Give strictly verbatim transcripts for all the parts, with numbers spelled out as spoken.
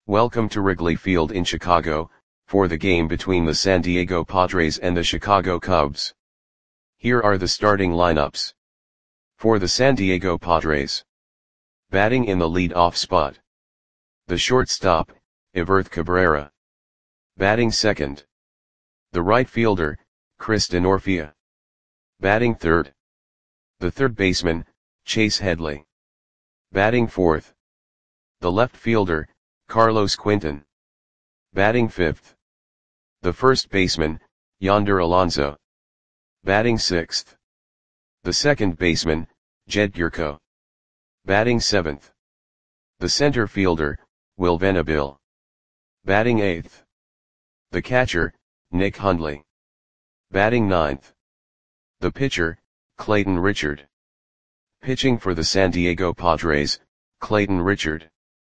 Welcome to Wrigley Field in Chicago, for the game between the San Diego Padres and the Chicago Cubs. Here are the starting lineups. For the San Diego Padres. Batting in the lead-off spot. The shortstop, Everth Cabrera. Batting second. The right fielder, Chris Denorfia. Batting third. The third baseman, Chase Headley. Batting fourth. The left fielder, Carlos Quinton. Batting fifth. The first baseman, Yonder Alonso. Batting sixth. The second baseman, Jed Gyorko. Batting seventh. The center fielder, Will Venable. Batting eighth. The catcher, Nick Hundley. Batting ninth. The pitcher, Clayton Richard. Pitching for the San Diego Padres, Clayton Richard.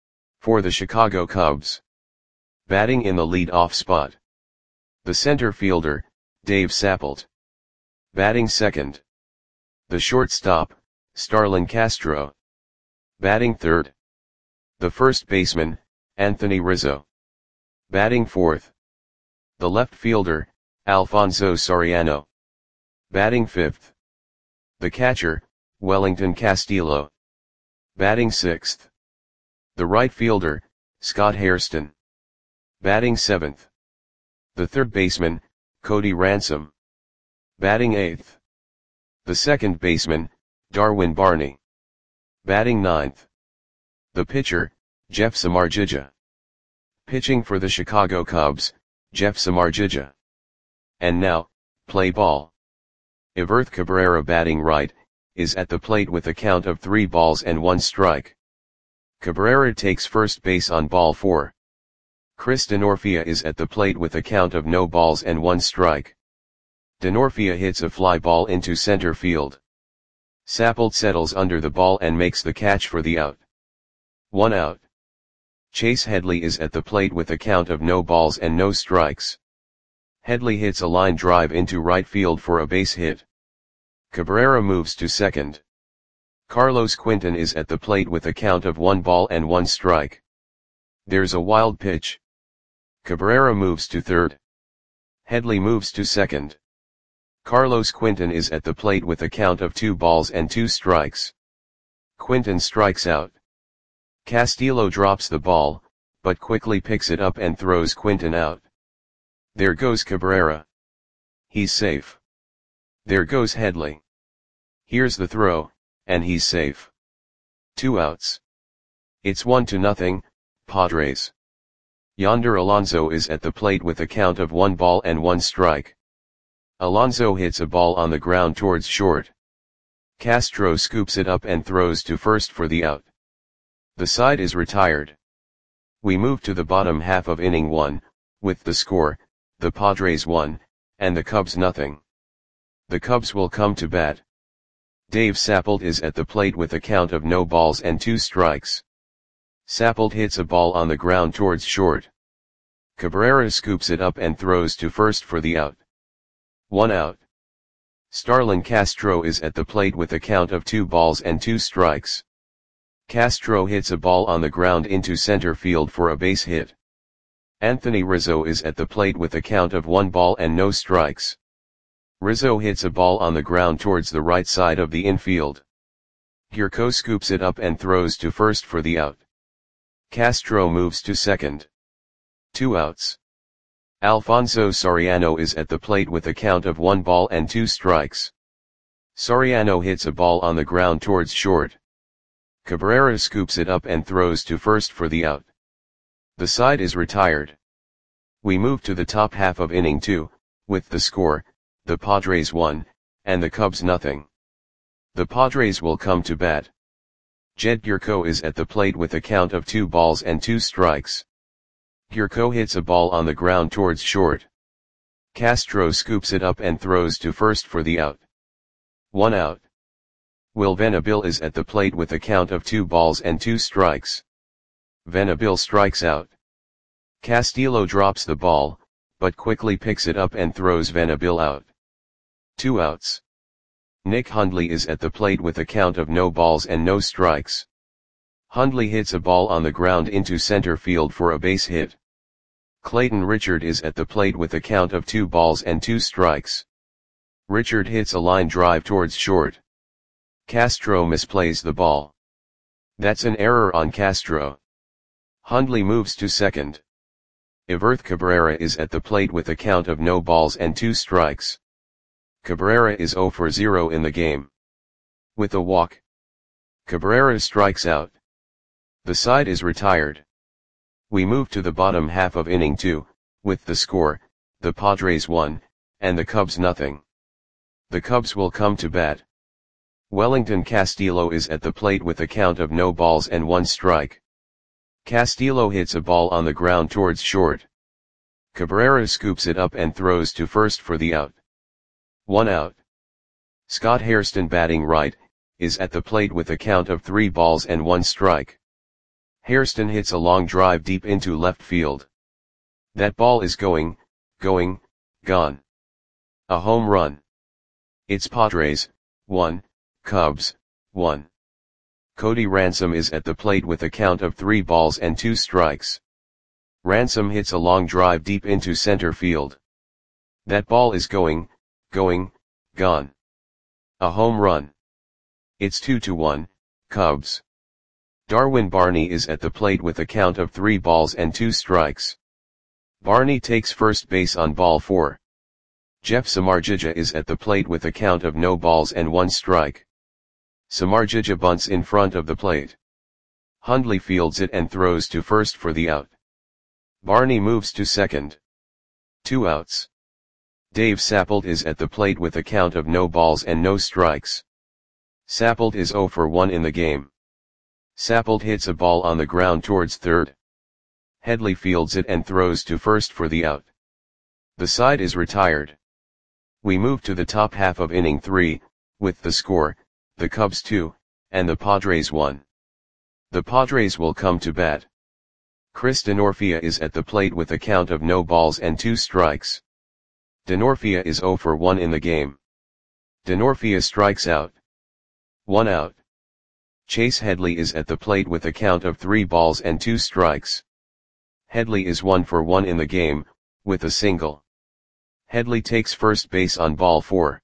For the Chicago Cubs. Batting in the lead-off spot. The center fielder, Dave Sapelt. Batting second. The shortstop, Starlin Castro. Batting third. The first baseman, Anthony Rizzo. Batting fourth. The left fielder, Alfonso Soriano. Batting fifth. The catcher, Wellington Castillo. Batting sixth. The right fielder, Scott Hairston. Batting seventh. The third baseman, Cody Ransom. Batting eighth. The second baseman, Darwin Barney. Batting ninth. The pitcher, Jeff Samardzija. Pitching for the Chicago Cubs, Jeff Samardzija. And now, play ball. Everth Cabrera batting right, is at the plate with a count of three balls and one strike. Cabrera takes first base on ball four. Chris Denorfia is at the plate with a count of no balls and one strike. Denorfia hits a fly ball into center field. Sapelt settles under the ball and makes the catch for the out. One out. Chase Headley is at the plate with a count of no balls and no strikes. Headley hits a line drive into right field for a base hit. Cabrera moves to second. Carlos Quinton is at the plate with a count of one ball and one strike. There's a wild pitch. Cabrera moves to third. Headley moves to second. Carlos Quinton is at the plate with a count of two balls and two strikes. Quinton strikes out. Castillo drops the ball, but quickly picks it up and throws Quinton out. There goes Cabrera. He's safe. There goes Headley. Here's the throw, and he's safe. Two outs. It's one to nothing, Padres. Yonder Alonso is at the plate with a count of one ball and one strike. Alonso hits a ball on the ground towards short. Castro scoops it up and throws to first for the out. The side is retired. We move to the bottom half of inning one, with the score, the Padres one, and the Cubs nothing. The Cubs will come to bat. Dave Sapelt is at the plate with a count of no balls and two strikes. Sapelt hits a ball on the ground towards short. Cabrera scoops it up and throws to first for the out. One out. Starlin Castro is at the plate with a count of two balls and two strikes. Castro hits a ball on the ground into center field for a base hit. Anthony Rizzo is at the plate with a count of one ball and no strikes. Rizzo hits a ball on the ground towards the right side of the infield. Gyorko scoops it up and throws to first for the out. Castro moves to second. Two outs. Alfonso Soriano is at the plate with a count of one ball and two strikes. Soriano hits a ball on the ground towards short. Cabrera scoops it up and throws to first for the out. The side is retired. We move to the top half of inning two, with the score, the Padres one, and the Cubs nothing. The Padres will come to bat. Jed Gyorko is at the plate with a count of two balls and two strikes. Gyorko hits a ball on the ground towards short. Castro scoops it up and throws to first for the out. One out. Will Venable is at the plate with a count of two balls and two strikes. Venable strikes out. Castillo drops the ball, but quickly picks it up and throws Venable out. Two outs. Nick Hundley is at the plate with a count of no balls and no strikes. Hundley hits a ball on the ground into center field for a base hit. Clayton Richard is at the plate with a count of two balls and two strikes. Richard hits a line drive towards short. Castro misplays the ball. That's an error on Castro. Hundley moves to second. Everth Cabrera is at the plate with a count of no balls and two strikes. Cabrera is zero for zero in the game. With a walk, Cabrera strikes out. The side is retired. We move to the bottom half of inning two, with the score, the Padres one, and the Cubs nothing. The Cubs will come to bat. Wellington Castillo is at the plate with a count of no balls and one strike. Castillo hits a ball on the ground towards short. Cabrera scoops it up and throws to first for the out. One out. Scott Hairston, batting right, is at the plate with a count of three balls and one strike. Hairston hits a long drive deep into left field. That ball is going, going, gone. A home run. It's Padres, one, Cubs, one. Cody Ransom is at the plate with a count of three balls and two strikes. Ransom hits a long drive deep into center field. That ball is going, going, gone. A home run. It's two to one, Cubs. Darwin Barney is at the plate with a count of three balls and two strikes. Barney takes first base on ball four. Jeff Samardzija is at the plate with a count of no balls and one strike. Samardzija bunts in front of the plate. Hundley fields it and throws to first for the out. Barney moves to second. Two outs. Dave Sappold is at the plate with a count of no balls and no strikes. Sappold is zero for one in the game. Sappold hits a ball on the ground towards third. Headley fields it and throws to first for the out. The side is retired. We move to the top half of inning three, with the score, the Cubs two, and the Padres one. The Padres will come to bat. Chris Denorfia is at the plate with a count of no balls and two strikes. Denorfia is zero for one in the game. Denorfia strikes out. One out. Chase Headley is at the plate with a count of three balls and two strikes. Headley is one for one in the game, with a single. Headley takes first base on ball four.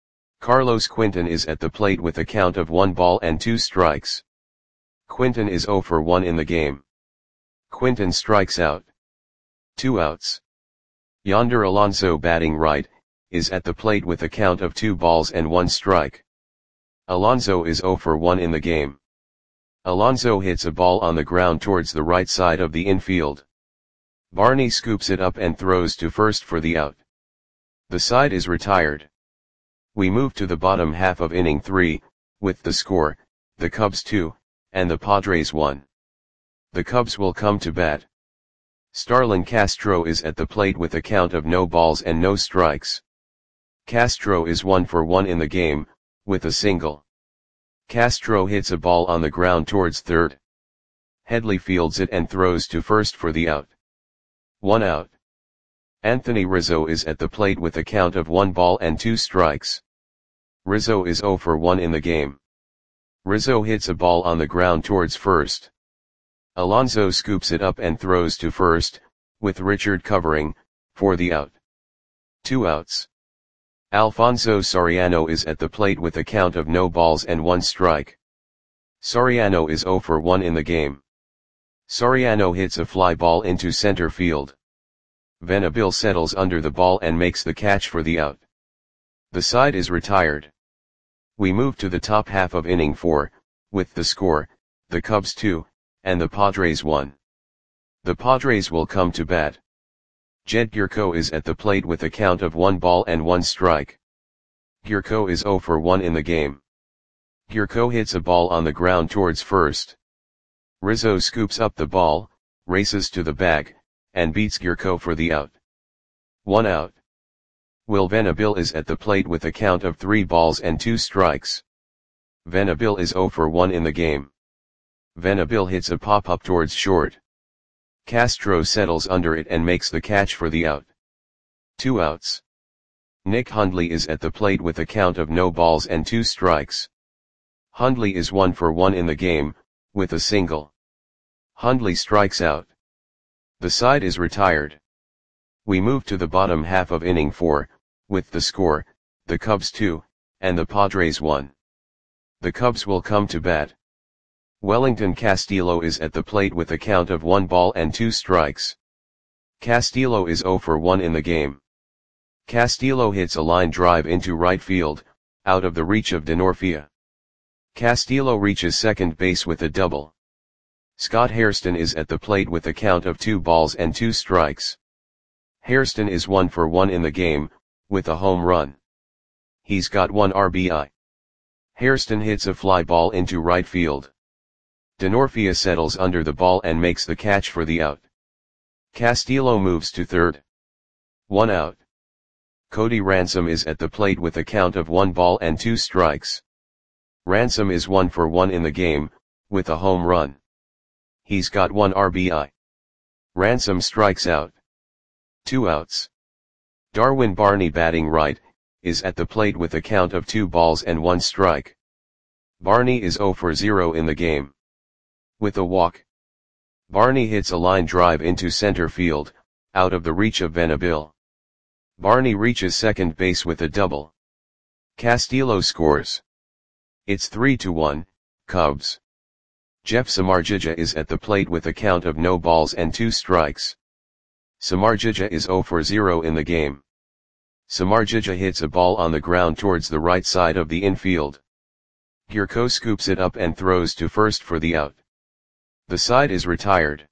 Carlos Quinton is at the plate with a count of one ball and two strikes. Quinton is zero for one in the game. Quinton strikes out. Two outs. Yonder Alonso, batting right, is at the plate with a count of two balls and one strike. Alonso is zero for one in the game. Alonso hits a ball on the ground towards the right side of the infield. Barney scoops it up and throws to first for the out. The side is retired. We move to the bottom half of inning three, with the score, the Cubs two, and the Padres one. The Cubs will come to bat. Starlin Castro is at the plate with a count of no balls and no strikes. Castro is one for one in the game, with a single. Castro hits a ball on the ground towards third. Headley fields it and throws to first for the out. One out. Anthony Rizzo is at the plate with a count of one ball and two strikes. Rizzo is zero for one in the game. Rizzo hits a ball on the ground towards first. Alonso scoops it up and throws to first, with Richard covering, for the out. Two outs. Alfonso Soriano is at the plate with a count of no balls and one strike. Soriano is zero for one in the game. Soriano hits a fly ball into center field. Venable settles under the ball and makes the catch for the out. The side is retired. We move to the top half of inning four, with the score, the Cubs two, and the Padres one. The Padres will come to bat. Jed Gurko is at the plate with a count of one ball and one strike. Gurko is zero for one in the game. Gurko hits a ball on the ground towards first. Rizzo scoops up the ball, races to the bag, and beats Gurko for the out. One out. Will Venable is at the plate with a count of three balls and two strikes. Venable is zero for one in the game. Venable hits a pop-up towards short. Castro settles under it and makes the catch for the out. Two outs. Nick Hundley is at the plate with a count of no balls and two strikes. Hundley is one for one in the game, with a single. Hundley strikes out. The side is retired. We move to the bottom half of inning four, with the score, the Cubs two, and the Padres one. The Cubs will come to bat. Wellington Castillo is at the plate with a count of one ball and two strikes. Castillo is zero for one in the game. Castillo hits a line drive into right field, out of the reach of Denorfia. Castillo reaches second base with a double. Scott Hairston is at the plate with a count of two balls and two strikes. Hairston is one for one in the game, with a home run. He's got one R B I. Hairston hits a fly ball into right field. Denorfia settles under the ball and makes the catch for the out. Castillo moves to third. One out. Cody Ransom is at the plate with a count of one ball and two strikes. Ransom is one for one in the game, with a home run. He's got one R B I. Ransom strikes out. Two outs. Darwin Barney, batting right, is at the plate with a count of two balls and one strike. Barney is zero for zero in the game. With a walk. Barney hits a line drive into center field, out of the reach of Venable. Barney reaches second base with a double. Castillo scores. It's three to one, Cubs. Jeff Samardzija is at the plate with a count of no balls and two strikes. Samardzija is zero for zero in the game. Samardzija hits a ball on the ground towards the right side of the infield. Gurko scoops it up and throws to first for the out. The side is retired.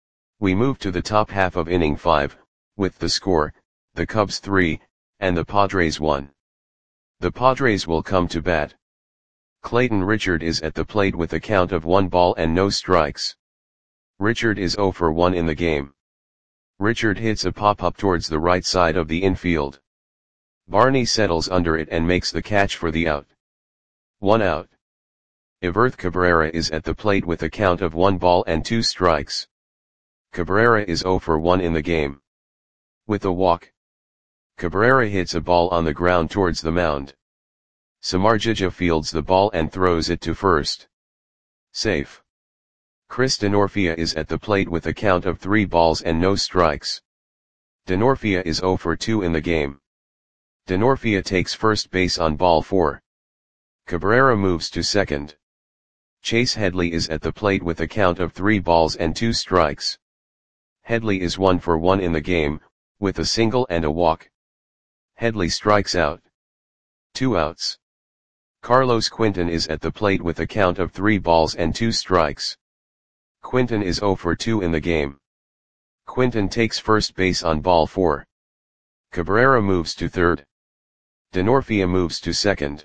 We move to the top half of inning five, with the score, the Cubs three, and the Padres one. The Padres will come to bat. Clayton Richard is at the plate with a count of one ball and no strikes. Richard is zero for one in the game. Richard hits a pop-up towards the right side of the infield. Barney settles under it and makes the catch for the out. One out. Iverth Cabrera is at the plate with a count of one ball and two strikes. Cabrera is zero for one in the game. With a walk. Cabrera hits a ball on the ground towards the mound. Samardzija fields the ball and throws it to first. Safe. Chris Denorfia is at the plate with a count of three balls and no strikes. Denorfia is zero for two in the game. Denorfia takes first base on ball four. Cabrera moves to second. Chase Headley is at the plate with a count of three balls and two strikes. Headley is one for one in the game, with a single and a walk. Headley strikes out. Two outs. Carlos Quinton is at the plate with a count of three balls and two strikes. Quinton is zero for two in the game. Quinton takes first base on ball four. Cabrera moves to third. Denorfia moves to second.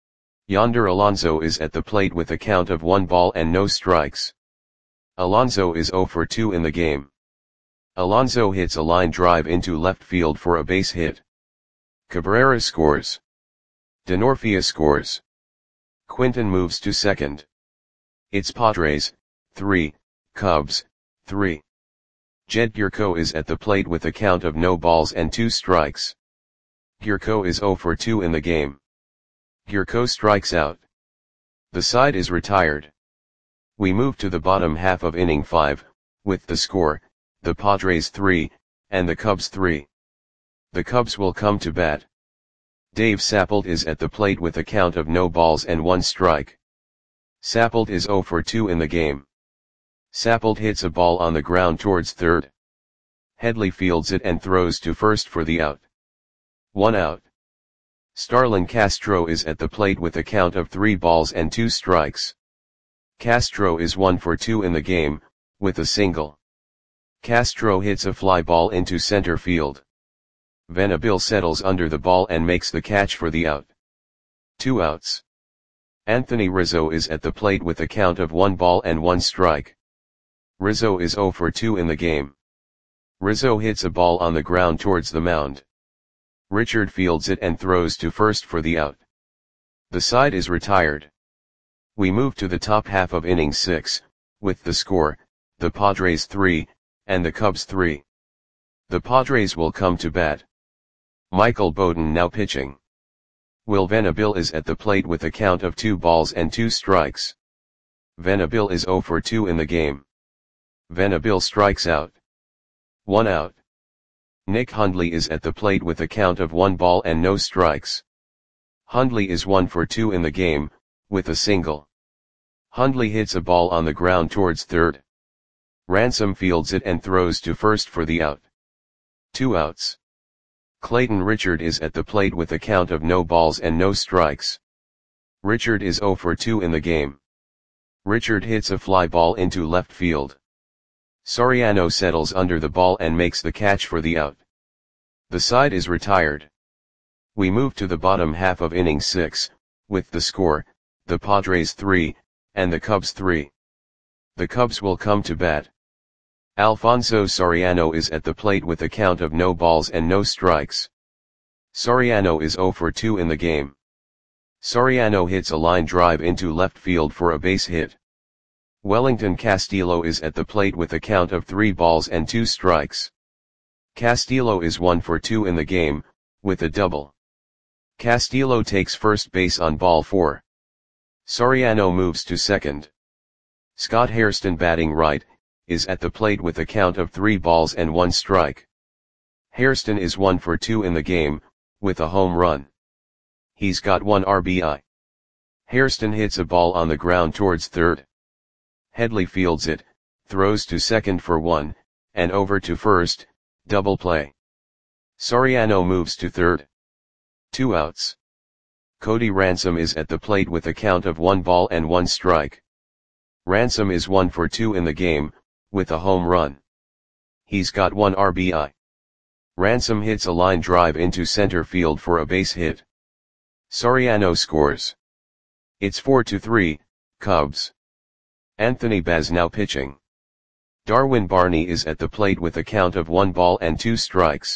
Yonder Alonso is at the plate with a count of one ball and no strikes. Alonso is zero for two in the game. Alonso hits a line drive into left field for a base hit. Cabrera scores. Denorfia scores. Quinton moves to second. It's Padres, three, Cubs, three. Jed Gurko is at the plate with a count of no balls and two strikes. Gurko is zero for two in the game. Gurko strikes out. The side is retired. We move to the bottom half of inning five, with the score, the Padres three, and the Cubs three. The Cubs will come to bat. Dave Sappold is at the plate with a count of no balls and one strike. Sappold is zero for two in the game. Sappold hits a ball on the ground towards third. Headley fields it and throws to first for the out. One out. Starlin Castro is at the plate with a count of three balls and two strikes. Castro is one for two in the game, with a single. Castro hits a fly ball into center field. Venable settles under the ball and makes the catch for the out. Two outs. Anthony Rizzo is at the plate with a count of one ball and one strike. Rizzo is zero for two in the game. Rizzo hits a ball on the ground towards the mound. Richard fields it and throws to first for the out. The side is retired. We move to the top half of inning six, with the score, the Padres three, and the Cubs three. The Padres will come to bat. Michael Bowden now pitching. Will Venable is at the plate with a count of two balls and two strikes. Venabil is zero for two in the game. Venabil strikes out. One out. Nick Hundley is at the plate with a count of one ball and no strikes. Hundley is one for two in the game, with a single. Hundley hits a ball on the ground towards third. Ransom fields it and throws to first for the out. Two outs. Clayton Richard is at the plate with a count of no balls and no strikes. Richard is zero for two in the game. Richard hits a fly ball into left field. Soriano settles under the ball and makes the catch for the out. The side is retired. We move to the bottom half of inning six, with the score, the Padres three, and the Cubs three. The Cubs will come to bat. Alfonso Soriano is at the plate with a count of no balls and no strikes. Soriano is zero for two in the game. Soriano hits a line drive into left field for a base hit. Wellington Castillo is at the plate with a count of three balls and two strikes. Castillo is one for two in the game, with a double. Castillo takes first base on ball four. Soriano moves to second. Scott Hairston, batting right, is at the plate with a count of three balls and one strike. Hairston is one for two in the game, with a home run. He's got one R B I. Hairston hits a ball on the ground towards third. Headley fields it, throws to second for one, and over to first, double play. Soriano moves to third. Two outs. Cody Ransom is at the plate with a count of one ball and one strike. Ransom is one for two in the game, with a home run. He's got one R B I. Ransom hits a line drive into center field for a base hit. Soriano scores. It's four to three, Cubs. Anthony Baz now pitching. Darwin Barney is at the plate with a count of one ball and two strikes.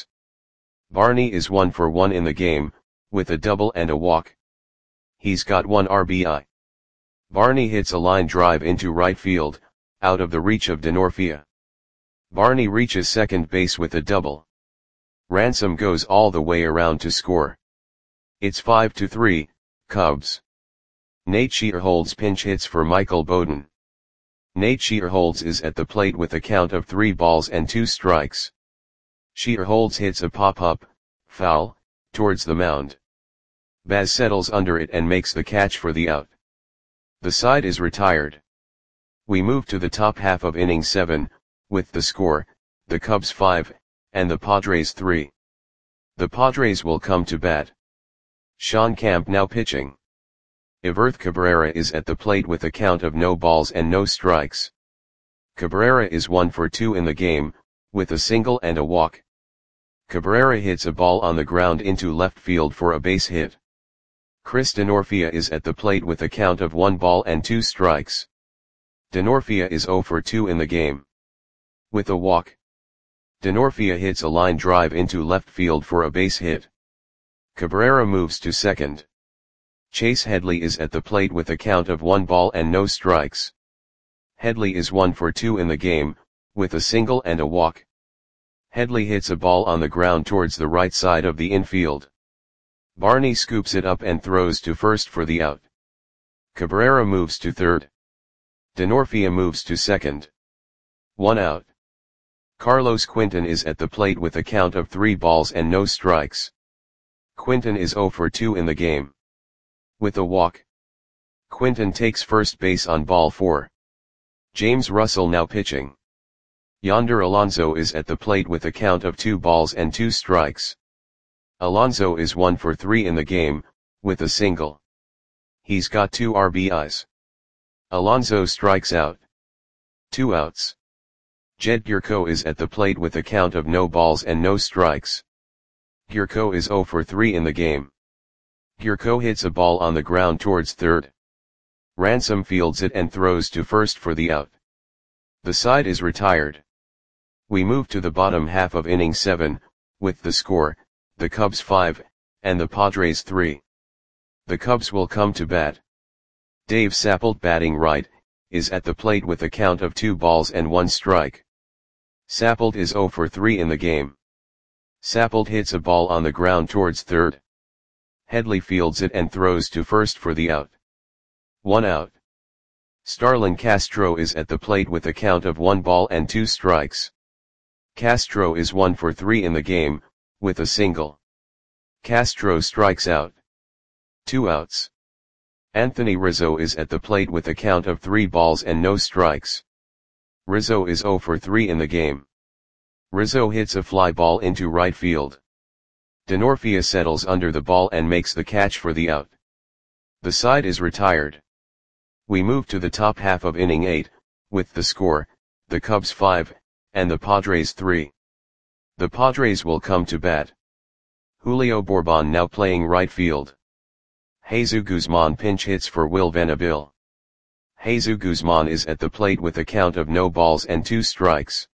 Barney is one for one in the game, with a double and a walk. He's got one R B I. Barney hits a line drive into right field, out of the reach of Denorfia. Barney reaches second base with a double. Ransom goes all the way around to score. It's five to three, Cubs. Nate Shearholds pinch hits for Michael Bowden. Nate Shearholds is at the plate with a count of three balls and two strikes. Shearholds hits a pop-up, foul, towards the mound. Baz settles under it and makes the catch for the out. The side is retired. We move to the top half of inning seven, with the score, the Cubs five, and the Padres three. The Padres will come to bat. Sean Camp now pitching. Everth Cabrera is at the plate with a count of no balls and no strikes. Cabrera is one for two in the game, with a single and a walk. Cabrera hits a ball on the ground into left field for a base hit. Chris Denorfia is at the plate with a count of one ball and two strikes. Denorfia is zero for two in the game. With a walk. Denorfia hits a line drive into left field for a base hit. Cabrera moves to second. Chase Headley is at the plate with a count of one ball and no strikes. Headley is one for two in the game, with a single and a walk. Headley hits a ball on the ground towards the right side of the infield. Barney scoops it up and throws to first for the out. Cabrera moves to third. Denorfia moves to second. One out. Carlos Quinton is at the plate with a count of three balls and no strikes. Quinton is zero for two in the game. With a walk. Quinton takes first base on ball four. James Russell now pitching. Yonder Alonso is at the plate with a count of two balls and two strikes. Alonso is one for three in the game, with a single. He's got two R B Is. Alonso strikes out. Two outs. Jed Gurko is at the plate with a count of no balls and no strikes. Gurko is zero for three in the game. Gurko hits a ball on the ground towards third. Ransom fields it and throws to first for the out. The side is retired. We move to the bottom half of inning seven, with the score, the Cubs five, and the Padres three. The Cubs will come to bat. Dave Sappold, batting right, is at the plate with a count of two balls and one strike. Sappold is zero for three in the game. Sappold hits a ball on the ground towards third. Headley fields it and throws to first for the out. One out. Starlin Castro is at the plate with a count of one ball and two strikes. Castro is one for three in the game, with a single. Castro strikes out. Two outs. Anthony Rizzo is at the plate with a count of three balls and no strikes. Rizzo is zero for three in the game. Rizzo hits a fly ball into right field. Denorfia settles under the ball and makes the catch for the out. The side is retired. We move to the top half of inning eight, with the score, the Cubs five, and the Padres three. The Padres will come to bat. Julio Bourbon now playing right field. Jesus Guzman pinch hits for Will Venable. Jesus Guzman is at the plate with a count of no balls and two strikes.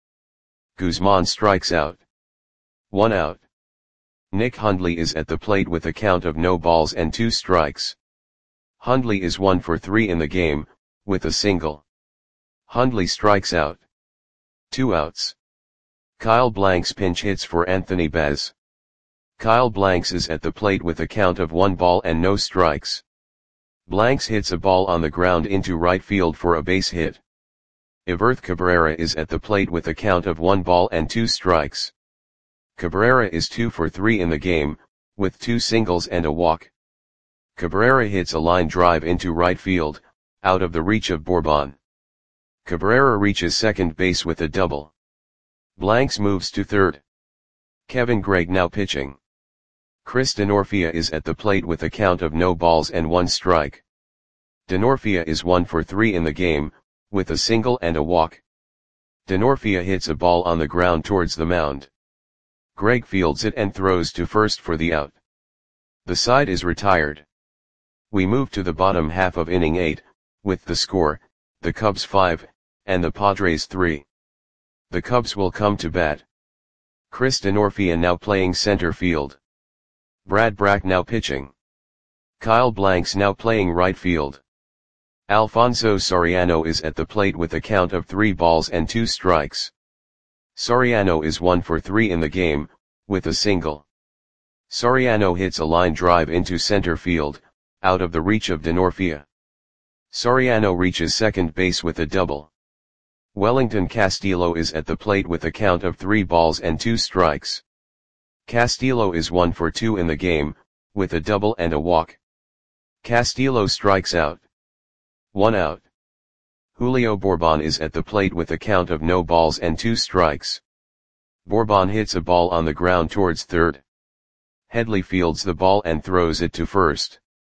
Guzman strikes out. One out. Nick Hundley is at the plate with a count of no balls and two strikes. Hundley is one for three in the game, with a single. Hundley strikes out. Two outs. Kyle Blanks pinch hits for Anthony Baez. Kyle Blanks is at the plate with a count of one ball and no strikes. Blanks hits a ball on the ground into right field for a base hit. Everth Cabrera is at the plate with a count of one ball and two strikes. Cabrera is two for three in the game, with two singles and a walk. Cabrera hits a line drive into right field, out of the reach of Bourbon. Cabrera reaches second base with a double. Blanks moves to third. Kevin Gregg now pitching. Chris Denorfia is at the plate with a count of no balls and one strike. Denorfia is one for three in the game, with a single and a walk. Denorfia hits a ball on the ground towards the mound. Gregg fields it and throws to first for the out. The side is retired. We move to the bottom half of inning eight, with the score, the Cubs five, and the Padres three. The Cubs will come to bat. Chris Denorfia now playing center field. Brad Brach now pitching. Kyle Blanks now playing right field. Alfonso Soriano is at the plate with a count of three balls and two strikes. Soriano is one for three in the game, with a single. Soriano hits a line drive into center field, out of the reach of Denorfia. Soriano reaches second base with a double. Wellington Castillo is at the plate with a count of three balls and two strikes. Castillo is one for two in the game, with a double and a walk. Castillo strikes out. One out. Julio Bourbon is at the plate with a count of no balls and two strikes. Bourbon hits a ball on the ground towards third. Headley fields the ball and throws it to first.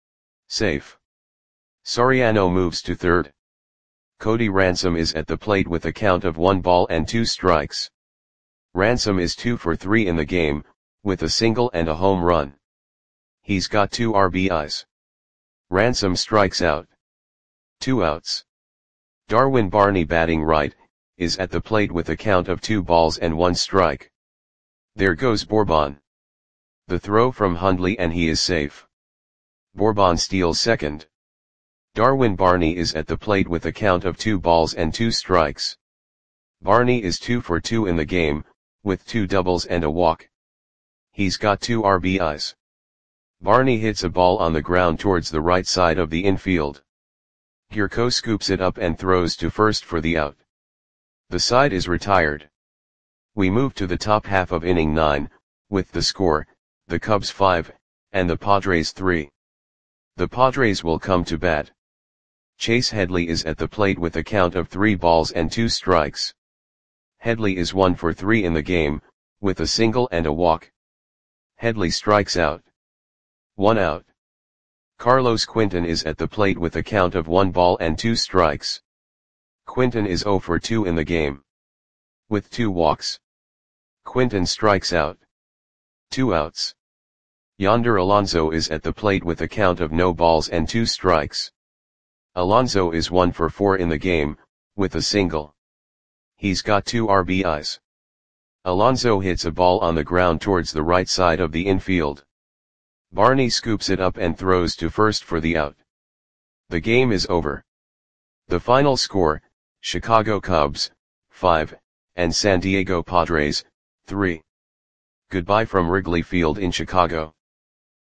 Safe. Soriano moves to third. Cody Ransom is at the plate with a count of one ball and two strikes. Ransom is two for three in the game, with a single and a home run. He's got two R B Is. Ransom strikes out. Two outs. Darwin Barney batting right, is at the plate with a count of two balls and one strike. There goes Bourbon. The throw from Hundley and he is safe. Bourbon steals second. Darwin Barney is at the plate with a count of two balls and two strikes. Barney is two for two in the game, with two doubles and a walk. He's got two R B Is. Barney hits a ball on the ground towards the right side of the infield. Gierko scoops it up and throws to first for the out. The side is retired. We move to the top half of inning nine, with the score, the Cubs five, and the Padres three. The Padres will come to bat. Chase Headley is at the plate with a count of three balls and two strikes. Headley is one for three in the game, with a single and a walk. Headley strikes out. One out. Carlos Quinton is at the plate with a count of one ball and two strikes. Quinton is zero for two in the game. With two walks. Quinton strikes out. Two outs. Yonder Alonso is at the plate with a count of no balls and two strikes. Alonso is one for four in the game, with a single. He's got two R B Is. Alonso hits a ball on the ground towards the right side of the infield. Barney scoops it up and throws to first for the out. The game is over. The final score, Chicago Cubs, five, and San Diego Padres, three. Goodbye from Wrigley Field in Chicago.